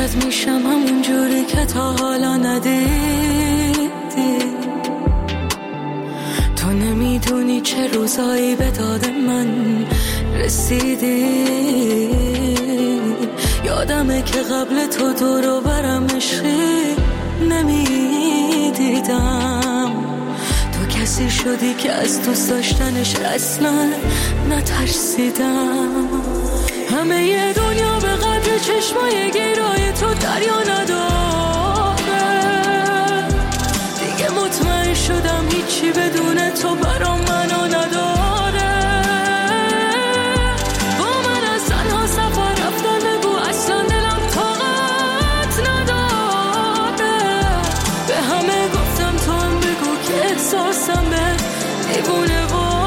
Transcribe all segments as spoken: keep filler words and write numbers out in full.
عاشقت میشم همون جوری که تا حالا ندیدی. تو نمیدونی چه روزایی به داد من رسیدی. یادمه که قبل تو دور و برم عشقی نمیدیدم. تو کسی شدی که از دوست داشتنش اصلا نترسیدم. همه ی دنیا به قدر چشمای گیرای تو دریا نداره. دیگه مطمئن شدم هیچی بدون تو برام منو نداره. با من از تنها سفر رفتن بگو اصلا دلم طاقت نداره. به همه گفتم تو هم بگو که احساسم به دیوونه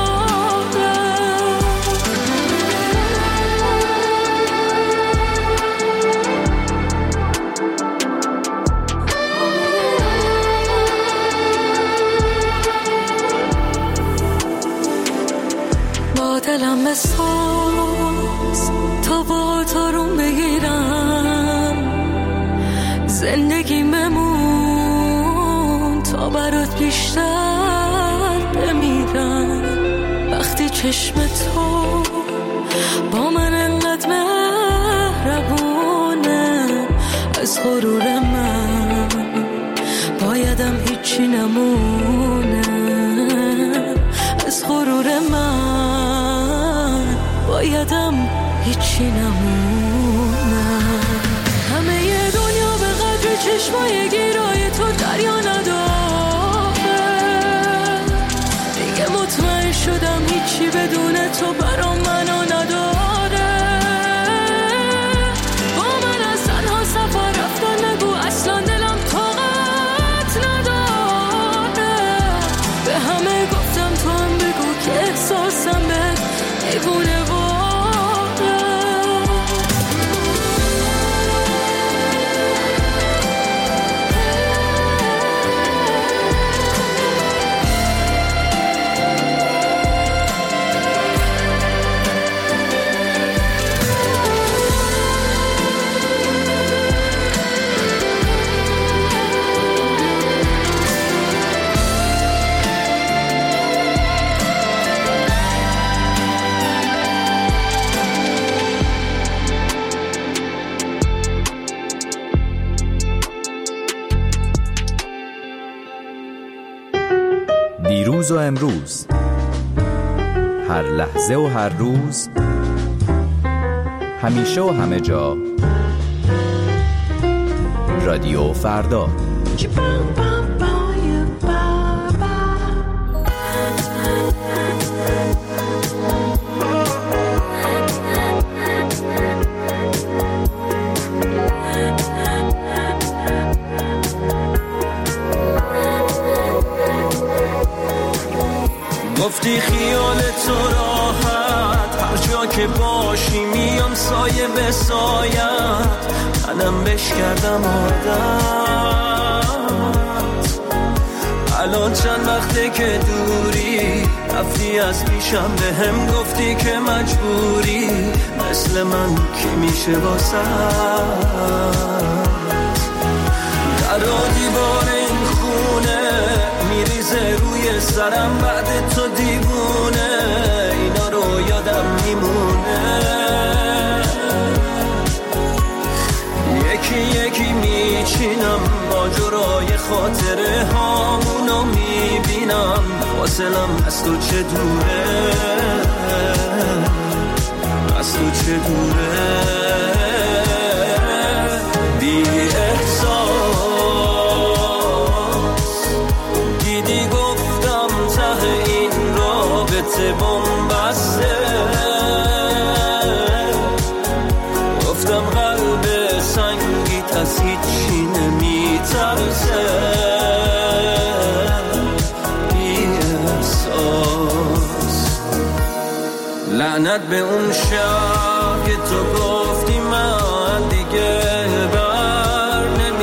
دلم بساز تا با تارون بگیرم. زندگی ممون تا برات بیشتر بمیرم. وقتی چشم تو با من انقدر مهربونه، از غرور من بایدم هیچی نمونه. از غرور من بایدم هیچی نمونه. همه ی دنیا به قدر چشمای گیرای تو دریا نداره. دیگه مطمئن شدم هیچی بدون تو برام منو نداره. با من از تنها سفر رفتن نگو اصلا دلم طاقت نداره. به همه گفتم تو هم بگو که احساسم به دیوونه دیروز و امروز، هر لحظه و هر روز، همیشه و همه جا، رادیو فردا. گفتی خیال تو راحت، هر جا که باشی میام سایه به سایت. منم بش کردم عادت. الان چند وقته که دوری، رفتی از پیشم به هم گفتی که مجبوری. مثل من کی میشه واسه در دیوار این خونه میریزه روی سرم بعد تو دیوونه. اینا رو یادم میمونه، یکی یکی میچینم ماجرای خاطره هامونو میبینم. فاصلم از تو چه دوره، از تو چه دوره. بی احساس دیدی گفتم ته این رابطه بنبسته. گفتم قلب سنگیت از هیچی نمیترسه. بی احساس لعنت به اون شب که تو گفتی من دیگه بر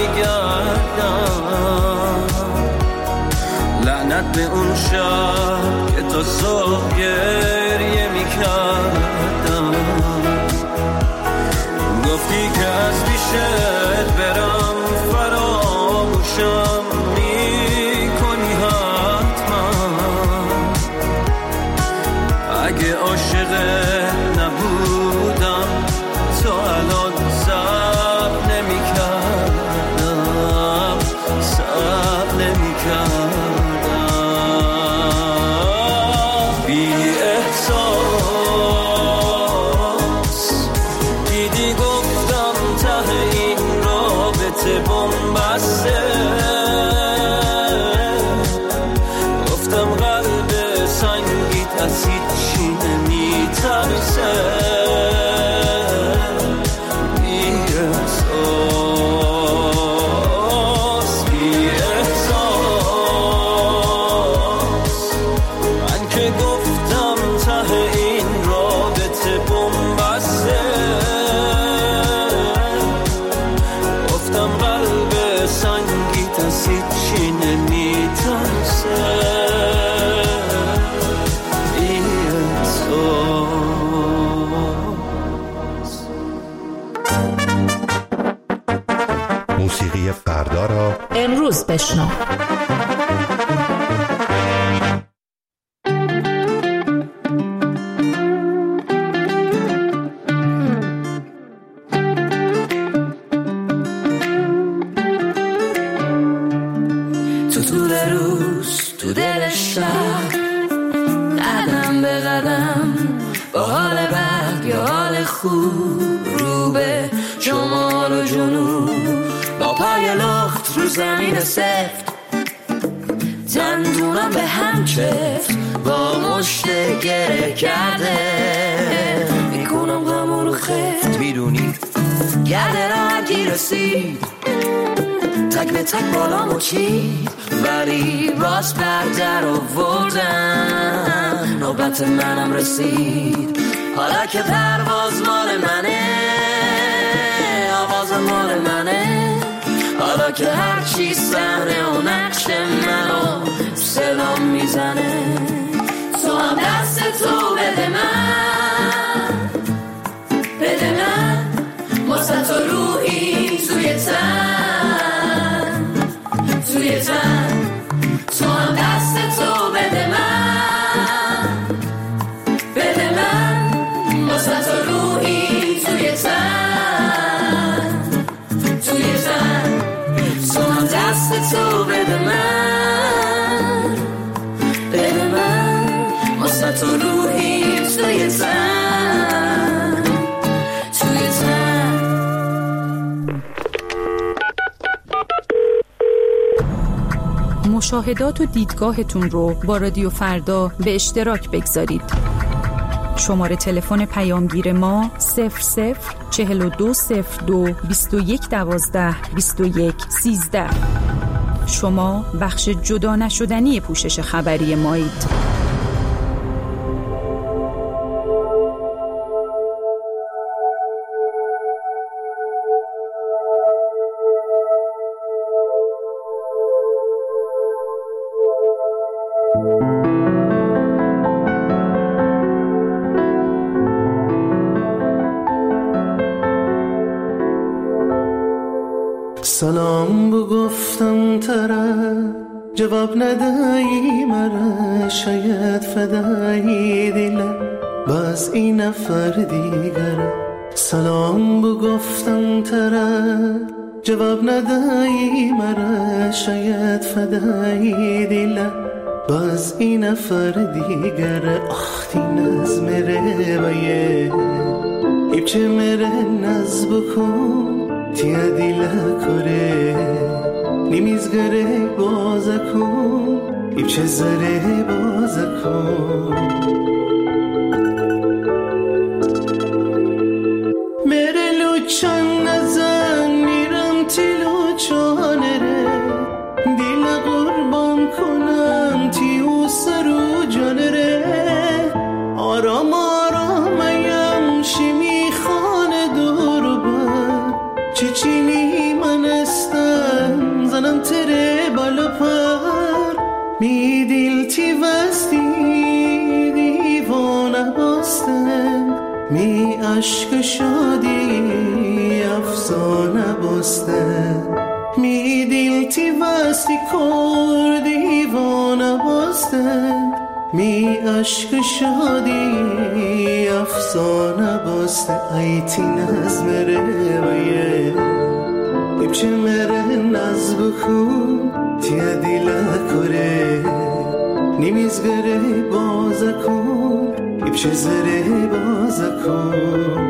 نمیگردم. لعنت به اون شب که تو صبح گریه میکردم. گفتی که از پیشت عاشقت نبودم تو الان صبر نمی کردم صبر نمی کردم بی احساس دیدی گفتم ته این رابطه بنبسته گفتم قلب سنگیت از هیچی نمی ترسه بی احساس بی احساس من که گفتم ته این رابطه بنبسته گفتم قلب سنگیت از هیچی نمی ترسه موسیقی فردا را امروز بشنو. تو طول روز تو دل شهر قدم به قدم با حال بد یا حال خوب رو به شمال و جنوب با پای لخت رو زمین سفت دندونم به هم چفت با مشت گره کرده میکنم غم رو خفت میدونی گرده را هرگی رسید تک به تک بالامو چید ولی باز بر در آوردن نوبت منم رسید حالا که پرواز مال منه آواز مال منه حالا که هرچی صحنه و نقش منو صدام میزنه تو هم دست تو بده من بده من واسه تو روحی توی تن توی تن تو هم دست تو بده من بده من واسه تو روحی توی تن توی تن تو هم دست تو بده من بده من واسه تو روحی توی تن توی تن مشاهدات و دیدگاهتون رو با رادیو فردا به اشتراک بگذارید. شماره تلفن پیامگیر ما صفر صفر چهل و دو صفر دو بیست و یک دوازده بیست و یک سیزده. شما بخش جدا نشدنی پوشش خبری مایید. سلام بو گفتم طرف جواب ندهی مرا شاید فدایی دلم باز این نفر دیگر سلام بو گفتم طرف جواب ندهی مرا شاید فدایی دلم باز این نفر دیگر آخ دین از مره بایه ایبچه مره نز بکن تیا دیلا کره نیمیزگره بازا کن ایبچه زره بازا کن مره لوچان نزن میرم تی لوچانه ره دیلا قربان کنم تیو سرو جانه ره آرام آرام ایم شیمی خانه دور بر چیچینی من استم زنم تره بالا پر می دیل تی وستی دیوانه باستن می عشق شادی افسانه باستن می دیل تی وستی کر دیوانه باستن می عشق شادی افسانه باست ایتی نزمره ویه ایبچه مره نزب خون تیه دیله کره نیمیزگره بازه کن ایبچه زره بازه کن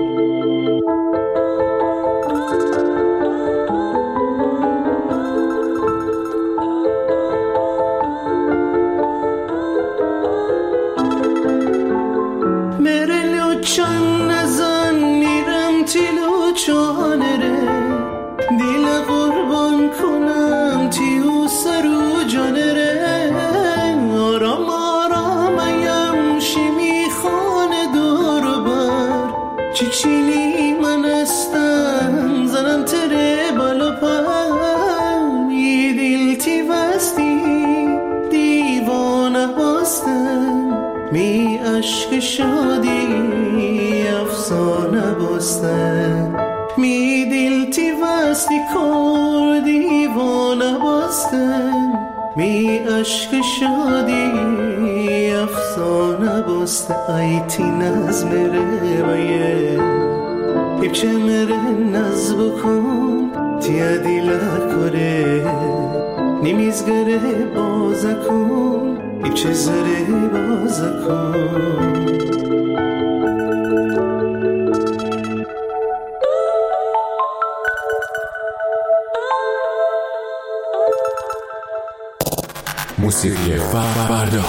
چیچینی من استم زنم تره بالا پم یه دل تی وستی دیوانه باستم می عشق شادی افسانه باستم می دل تی وستی کار دیوانه باستم می عشق شادی افسانه باست ایتی نزمره ویه ایبچه مره نزب کن تیه دیله کره نیمیزگره بازه کن ایبچه زره بازه کن موسیقی فردا.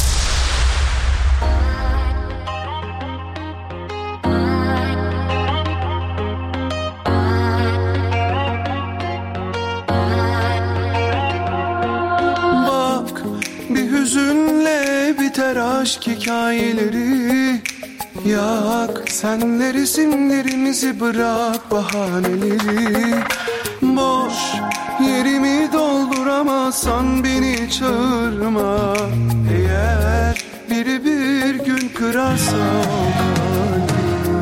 Aşk hikayeleri yak, senler isimlerimizi bırak bahaneleri. Boş yerimi dolduramazsan beni çağırma. Eğer biri bir gün kırarsa kalbimi,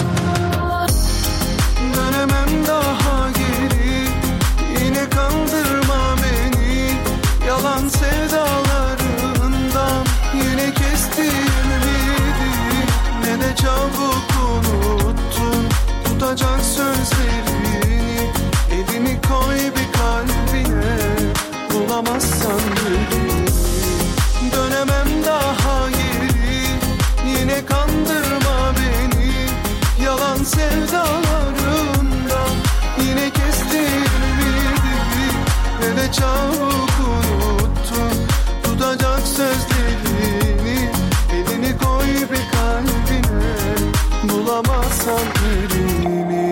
dönemem daha geri. Yine kandırma beni yalan sevdalarından. Yine kestim ümidi, ne de çabuk unuttun tutacak sözlerini. Elini koy bir kalbine, bulamazsan beni. Dönemem daha geri, yine kandırma beni yalan sevdalarından. Yine kestim ümidi, ne de çabuk unuttun tutacak sözlerini. Elini koy bir kalbine, bulamazsan elimi.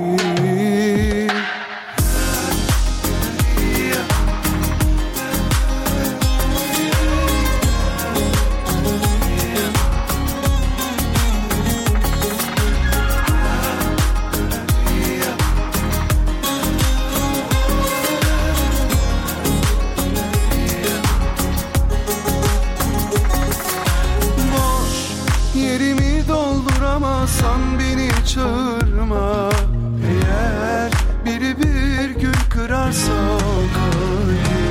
Sen beni çağırma. Eğer biri bir gün kırarsa kalbimi,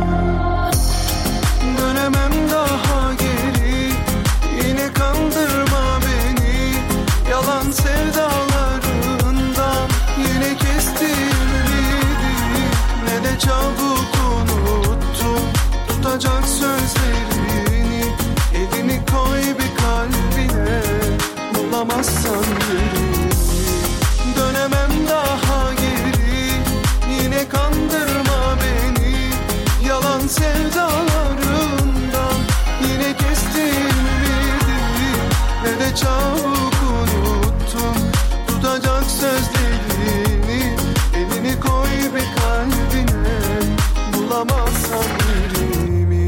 dönemem daha geri. Yine kandırma beni yalan sevdalarından. Yine kestim ümidi, ne de çabuk unuttun tutacak sözlerini. Elini koy bir kalbine, bulamazsan beni. Dönemem daha geri, yine kandırma beni yalan sevdalarından. Yine kestim ümidi, ne de çabuk unuttun tutacak sözlerini. Elini koy bir kalbine, bulamazsan yerimi.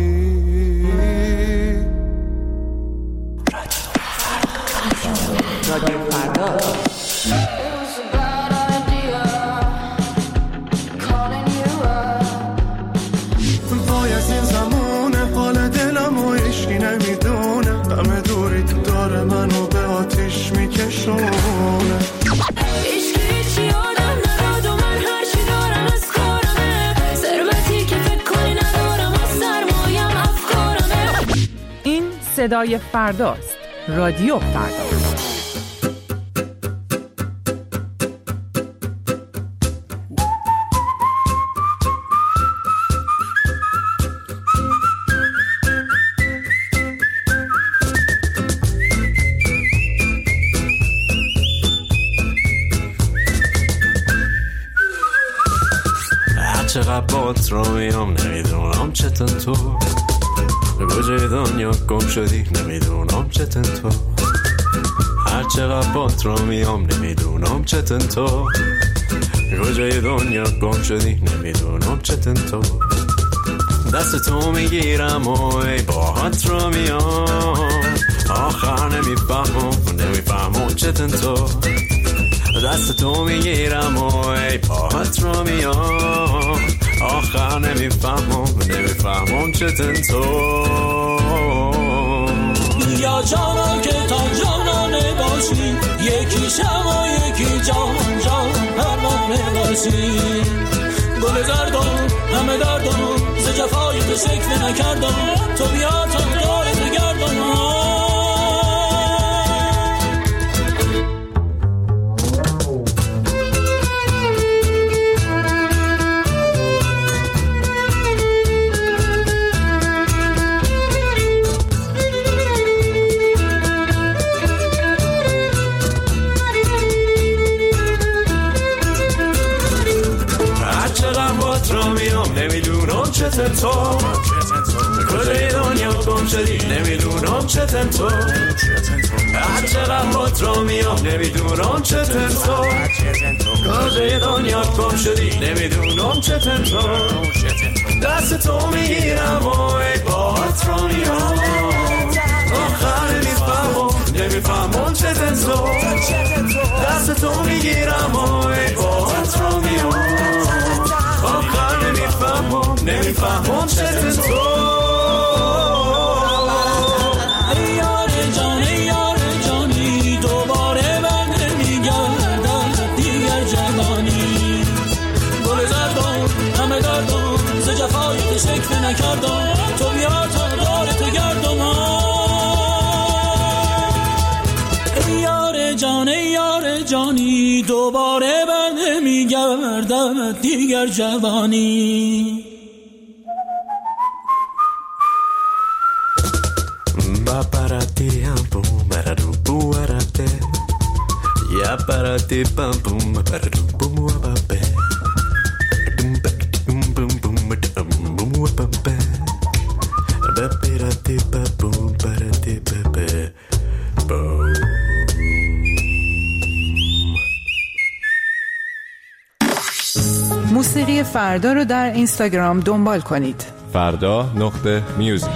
رادیو فردا. وای از این زمونه حال دلم و عشقی نمیدونه. همه دوری تو داره منو به آتیش میکشونه. صدای فرداست. رادیو فردا. چقدر بات رو میام نمیدونم چطور تو کجای دنیا گم شدی نمیدونم چطور تو هر چقدر بات رو میام نمیدونم چطور تو کجای دنیا گم شدی نمیدونم چطور تو دست تو میگیرم و ای باهات رو میام آخر نمیفهمم نمیفهمم چطور تو دست تو میگیرم و ای باهات رو میام آخر نمیفهمم نمیفهمم چطور تو یا جانا که تا جانانه باشی یکی شم و یکی جان جان پروانه باشی گل زردم همه دردم ز جفای تو شکوه نکردم تو بیا تا دارت گردم نمیدونم چطور تو کجای دنیا گم شدی نمیدونم چطور تو هر چقدر بات رو میام نمیدونم چطور تو کجای دنیا گم شدی نمیدونم چطور تو دست تو میگیرم و ای باهات رو میام آخر نمیفهمم نمیفهمم چطور تو دست تو میگیرم و ای باهات رو میام آخر نمیفهمم نمیفهمم چطور تو ای یار جان ای یار جانی دوباره من نمیگردم دیگر جوانی گل زردم همه دردم ز جفای تو شکوه نکردم تو بیا تا دارت گردم ای یار جان ای یار جانی دوباره من نمیگردم دیگر جوانی با پراتی هم بوم برادو بوارده یا پراتی بام بوم برادو بوم و بابه بوم بوم بوم بوم بوم و بابه با پراتی بوم پراتی بابه بوم. موسیقی فردا رو در اینستاگرام دنبال کنید. فردا نقطه میوزیک.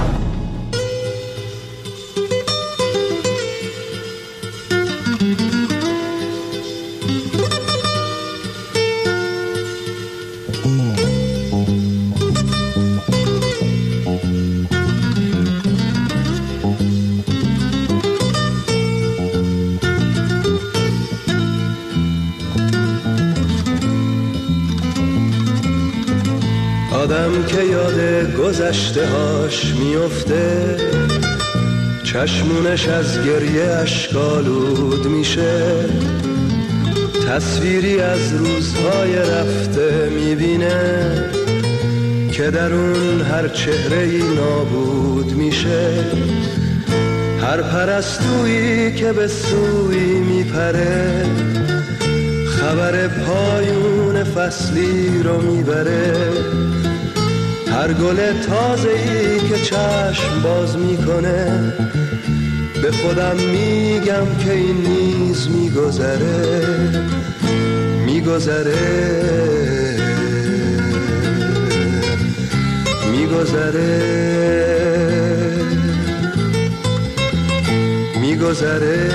آدم که یاد گذشته هاش میفته چشمونش از گریه اشکالود میشه تصویری از روزهای رفته میبینه که در اون هر چهره‌ای نابود میشه هر پرستویی که به سوی میپره خبر پایون فصلی رو میبره هر گل تازه‌ای که چشم باز میکنه به خودم میگم که این نیز میگذره میگذره میگذره میگذره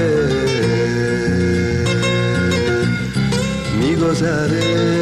میگذره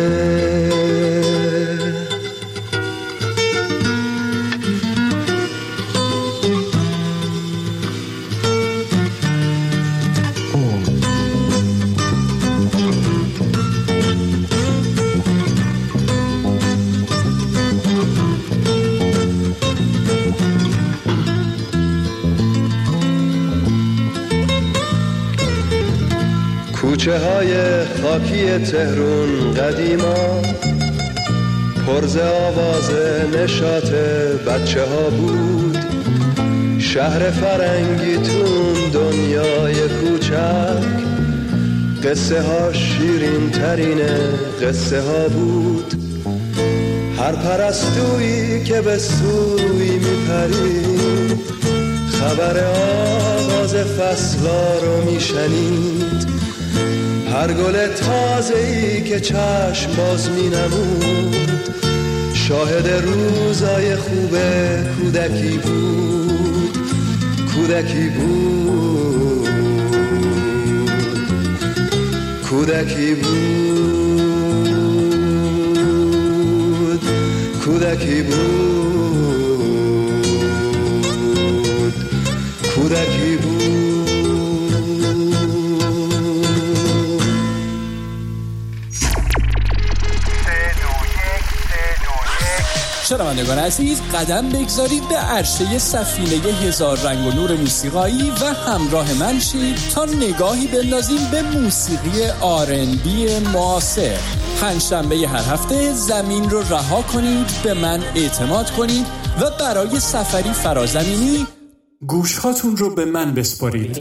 کوچه های خاکی تهرون قدیما پرز آواز نشاط بچه ها بود. شهر فرنگی تون دنیای کوچک قصه ها شیرین ترین قصه ها بود. هر پرستویی که به سوی میپرید خبر آغاز فصلا رو میشنید. هر گل تازه‌ای که چشم باز مینمود شاهد روزای خوب کودکی بود. کودکی بود کودکی بود کودکی بود کودکی بود. شنوندگان عزیز، قدم بگذارید به عرشه سفینه هزار رنگ و نور موسیقایی و همراه من شید تا نگاهی بندازیم به موسیقی آر ان بی معاصر. پنجشنبه هر هفته زمین رو رها کنید، به من اعتماد کنید و برای سفری فرازمینی گوشهاتون رو به من بسپارید.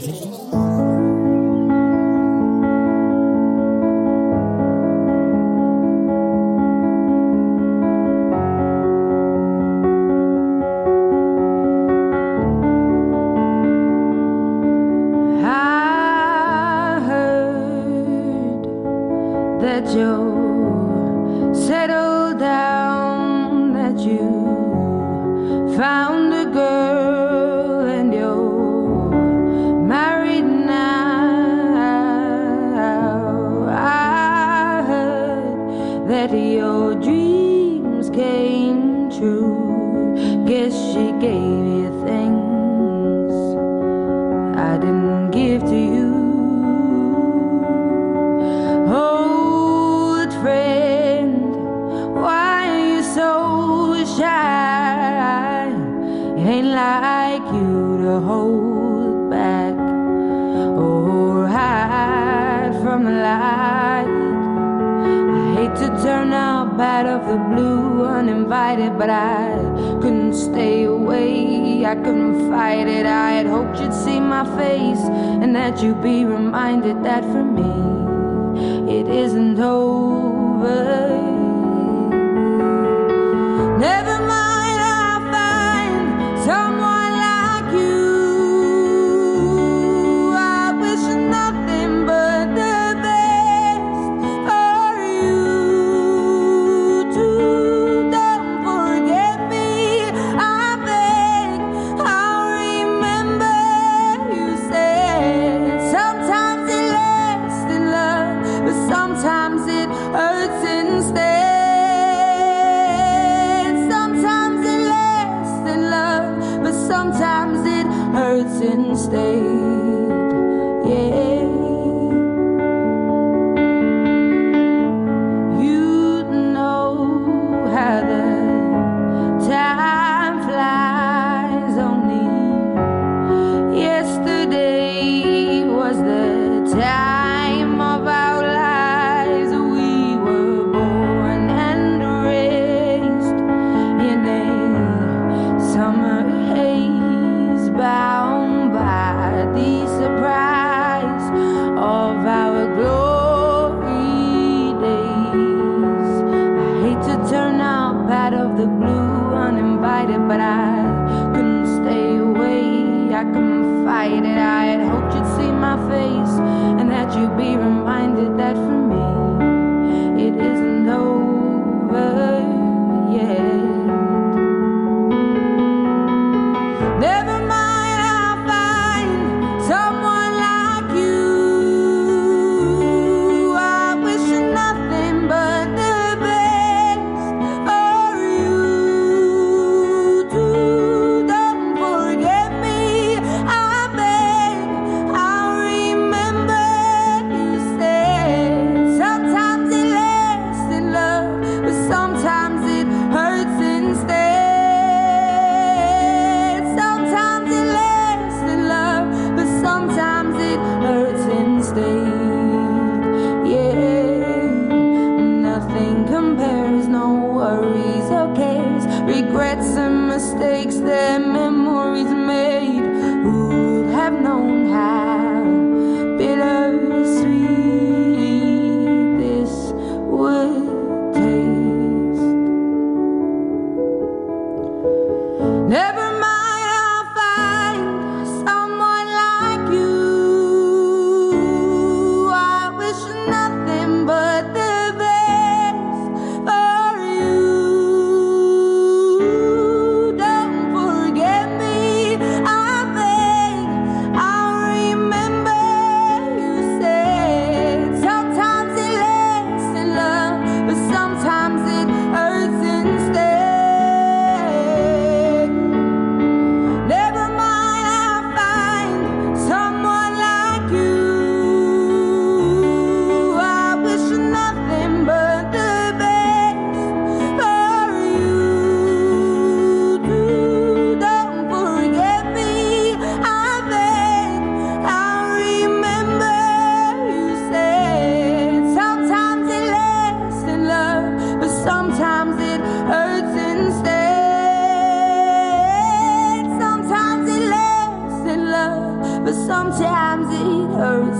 Sometimes it hurts instead.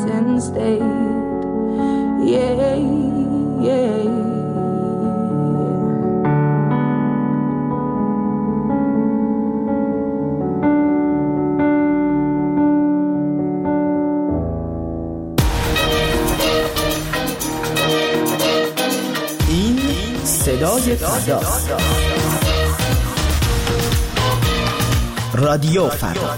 and stayed. Yeah, yeah. صدای فردا، رادیو فردا.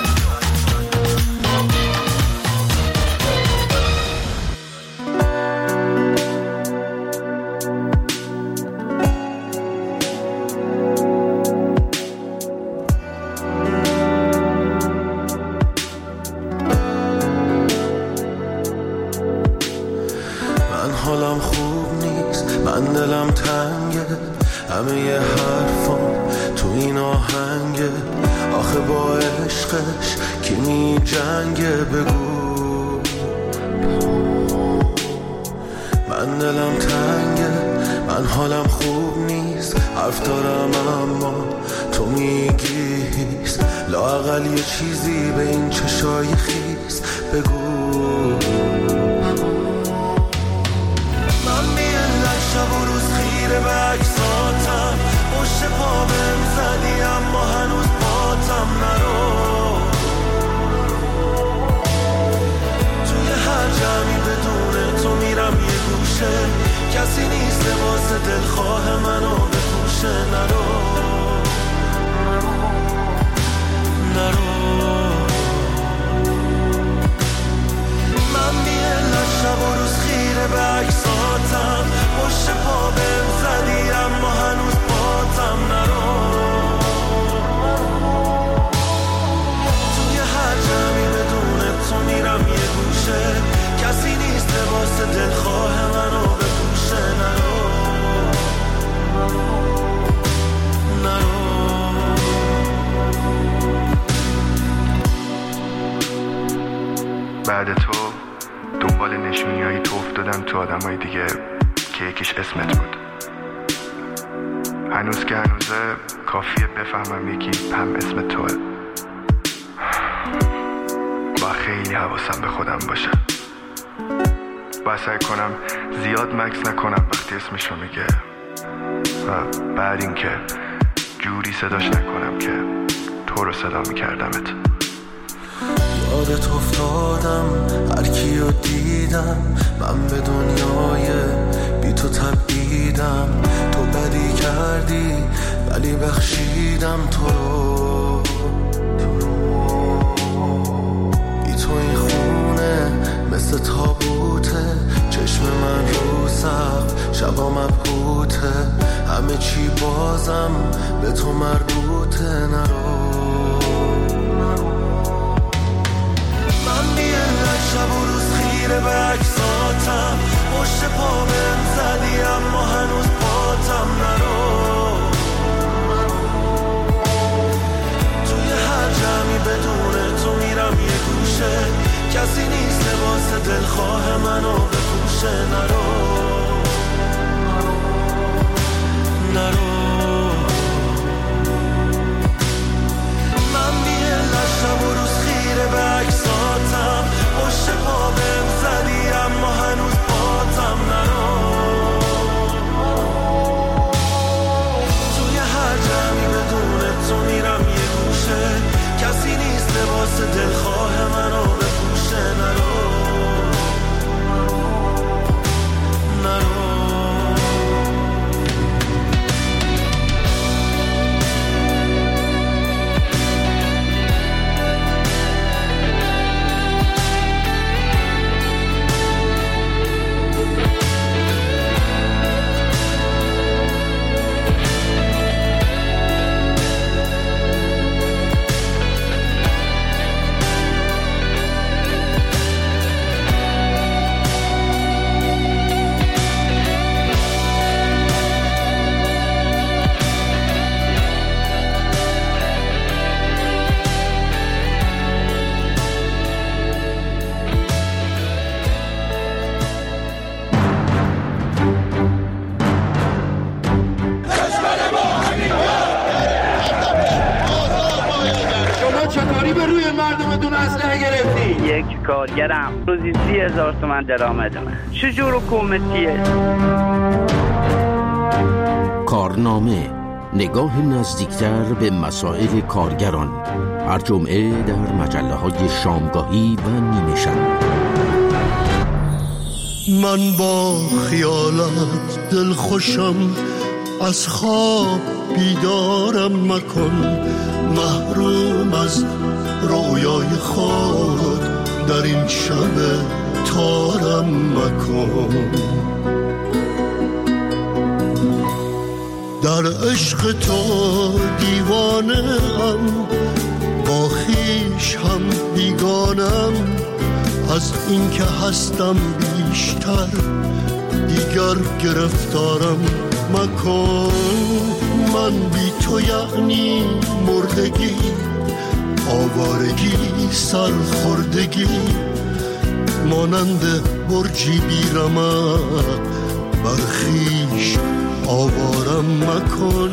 من حالم خوب نیست، من دلم تنگه، همه ی حرفام تو این آهنگه. آخه با عشقش کی می جنگه بگو. من دلم تنگه، من حالم خوب نیست، حرف دارم اما تو میگی هیست. لااقل یه چیزی به این چشای خیس بگو. شب و روز خیره به عکساتم، پشت پا بهم زدی اما هنوز پاتم نرو. توی هر جمعی بدون تو میرم یه گوشه، کسی نیست واسه دلخواه منو بپوشه. نرو نرو. من بیه شب و روز خیره به عکساتم، پشت پا بهم زدی اما هنوز پاتم نرو. توی هر جمعی بدون تو میرم یه گوشه، کسی نیست واسه دلخواه منو بپوشه. نرو نرو. بعد تو دنبال نشونیایی تو افتادم تو آدمای دیگه که یکیش اسمت بود. هنوز که هنوزه کافیه بفهمم یکی هم اسم توه. با خیلی حواسم به خودم باشه، با سعی کنم زیاد مکس نکنم وقتی اسمشو میگه، و بعد این که جوری صداش نکنم که تو رو صدا میکردمت. یادت افتادم هر کیو دیدم، من به دنیای بی تو تبعیدم. تو بدی کردی ولی بخشیدم تو رو. بی تو این خونه مثل تابوته، چشم من رو سقف شبا مبهوته. همه چی بازم به تو مربوطه. نرو شب و روز خیره به عکساتم، پشت پا بهم زدی اما هنوز پاتم نرو. توی هر جمعی بدون تو میرم یه گوشه، کسی نیست واسه دلخواه منو بپوشه. نرو نرو. من بیه شب و روز خیره به عکساتم، پشت پا بهم زدی اما هنوز پاتم نرو. توی هر جمعی بدون تو میرم یه گوشه، کسی نیست واسه دلخواه منو بپوشه. نرو نرو. کدوم اسلحه گرفتی؟ یک کارگرم روزی سی هزار تومن درآمد من. چجور حکومتیه؟ کارنامه، نگاه نزدیکتر به مسائل کارگران، هر جمعه در مجله های شامگاهی و نیمه شب. من با خیالت دل خوشم، از خواب بیدارم مکن، محروم از رویای خود در این شب تارم مکن. در عشق تو دیوانه ام، با خیش هم بیگانم، از این که هستم بیشتر دیگر گرفتارم مکن. من بی تو یعنی مردگی، آوارگی، سرخوردگی، مانند برجی بی رمق، بر خیش آوارم مکن.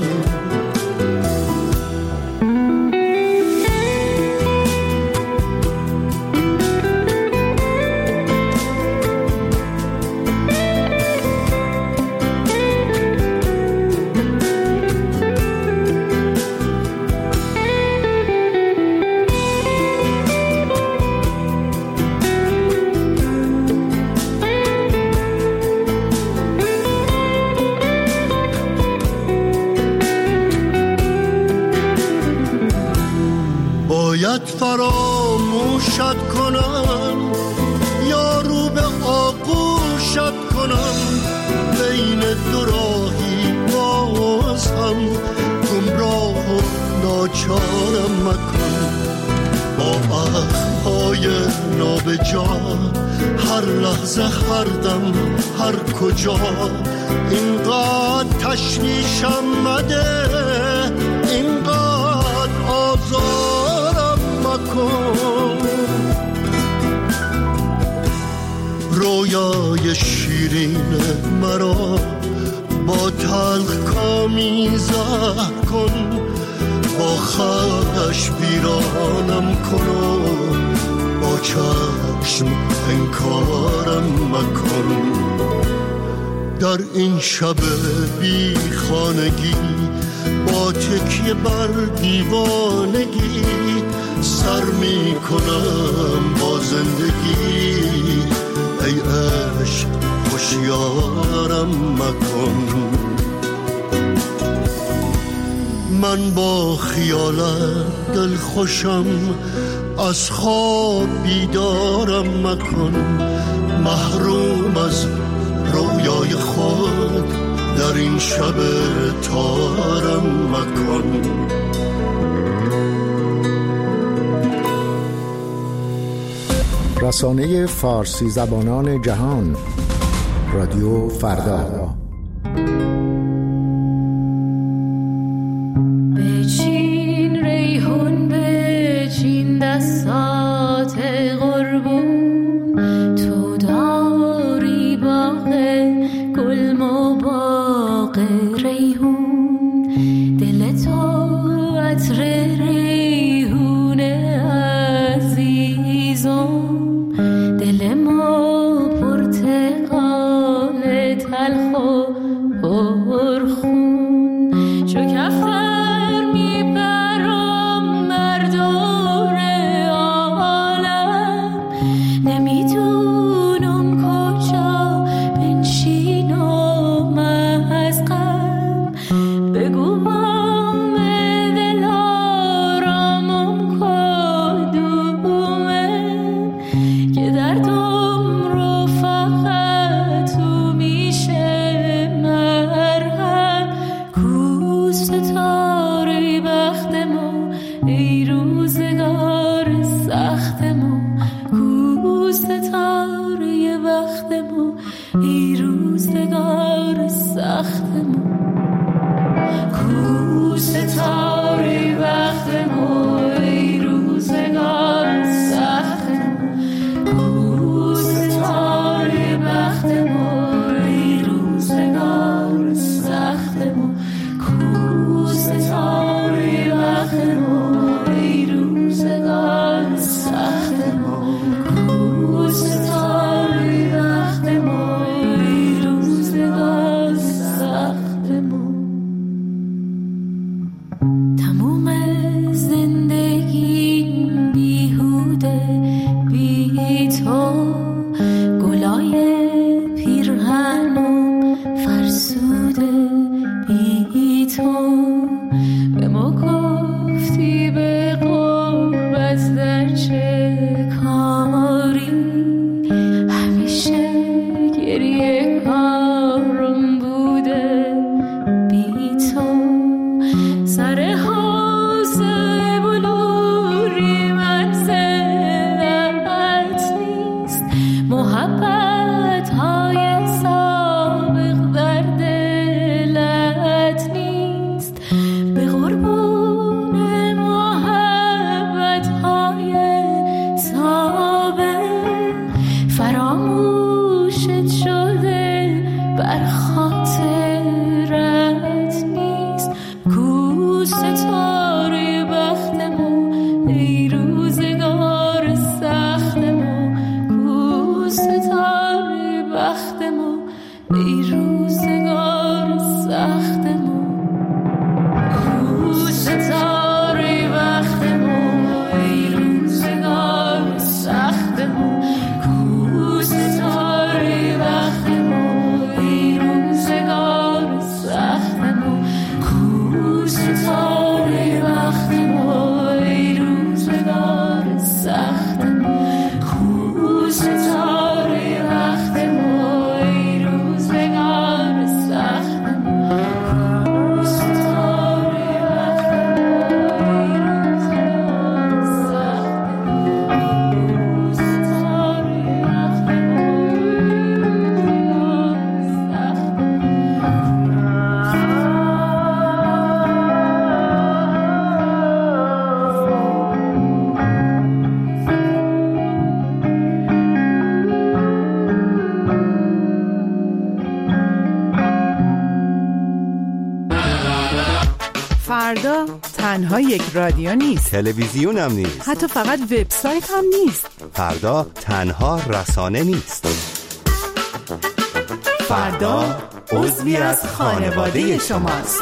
باید فراموشت کنم یا رو به آغوشت کنم، بین دو راهی باز هم گمراه و ناچارم مکن. با عهدهای نابجا هر لحظه هر دم هر کجا، اینقدر تشویشم مده، اینقدر آزارم مکن. رویای شیرین مرا با تلخ کامی زهر کن، با خش بیرانم کن و با چشم انکارم مکن. در این شب بی خانگی با تکیه بر دیوانگی، سر می کنم با زندگی، ای عشق هوشیارم مکن. من با خیالت دل خوشم، از خواب بیدارم مکن، محروم از رویای خود در این شب تارم مکن. رسانه فارسی زبانان جهان، رادیو فردا. بچین ریحون، بچین دستات قربون، تو داری باغ گل و باغ ریحون، دل تو عطر ریحون عزیزم، دل ما پرتقال تلخ و گلای پیرهنم فرسوده بی تو. به ما گفتی به قربت در چه کاری، همیشه گریه کارم بوده بی تو. سر حوزه بلوری منزلت نیست، محبت های سابق در دلت نیست. به قربون محبت های سابق فراموشت شده بر خاطرت نیست. کو ستاره بختمو ای روزگار سختمو، کو ستاره بختمو ای روزگار سختمو، کو ستاره بختمو ای روزگار سختمو، کو ستاره بختمو ای روزگار سختمو، کو ستاره بختمو ای روزگار سختمو، کو ستاره بختمو ای روزگار سختمو، کو ستاره فردا تنها یک رادیو نیست، تلویزیون هم نیست، حتی فقط وبسایت هم نیست. فردا تنها رسانه نیست. فردا عضوی از خانواده شماست.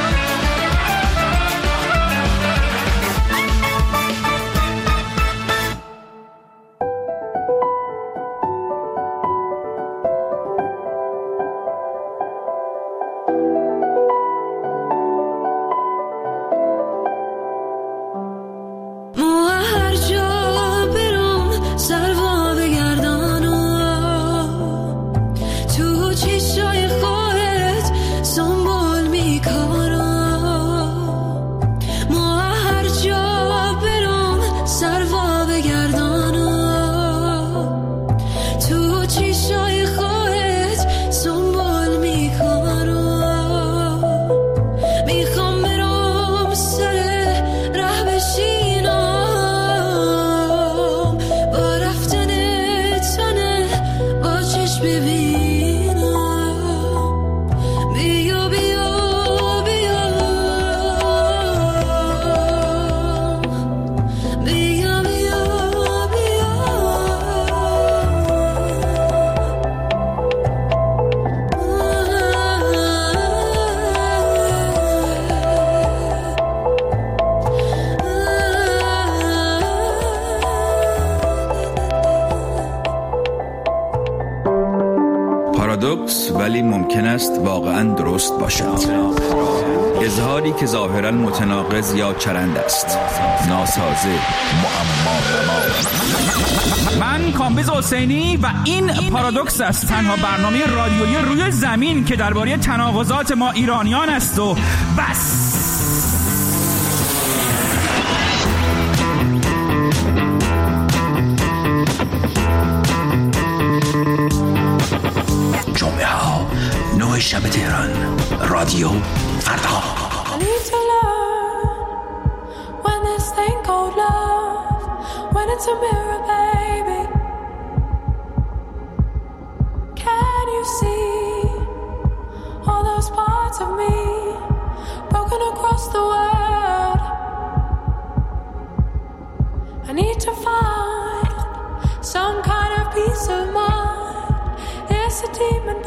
پارادوکس ولی ممکن است واقعاً درست باشد. اظهاری که ظاهراً متناقض یا چرند است، ناسازه، معما. من کامبیز حسینی و این پارادوکس است، تنها برنامه رادیویی روی زمین که درباره تناقضات ما ایرانیان است و بس. جمعه ها نه شب تهران، رادیو فردا. It's a mirror, baby. Can you see all those parts of me broken across the world? I need to find some kind of peace of mind. It's a demon.